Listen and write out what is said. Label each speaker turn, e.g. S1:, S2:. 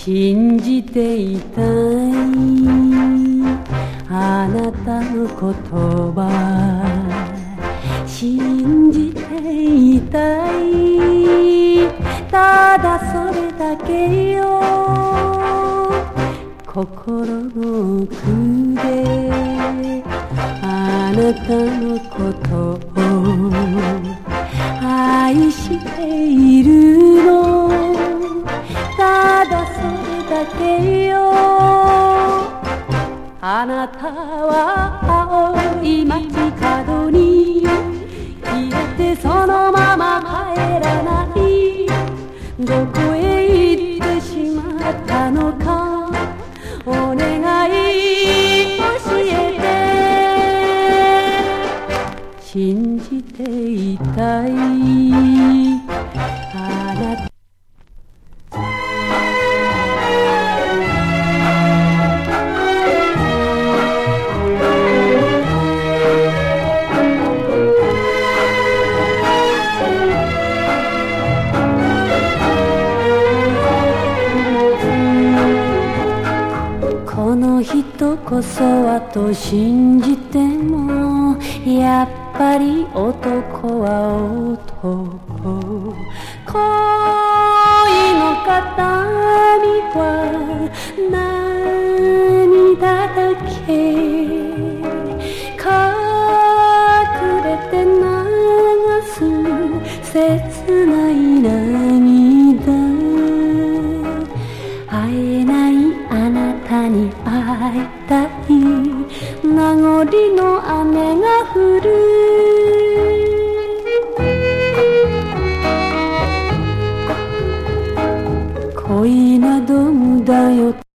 S1: 信じていたいあなたの言葉、信じていたいただそれだけよ。心の奥であなたのことを愛しているの、ただそれだけよ。あなたは青い街角に消えてそのまま帰らない。どこへ行ってしまったのかお願い教えて。信じていたいあなた。この人こそはと信じてもやっぱり男は男。恋の形見は涙だけ隠れて流す切ない涙。会えないあなたに会いたい名残の雨が降る。恋など無駄よ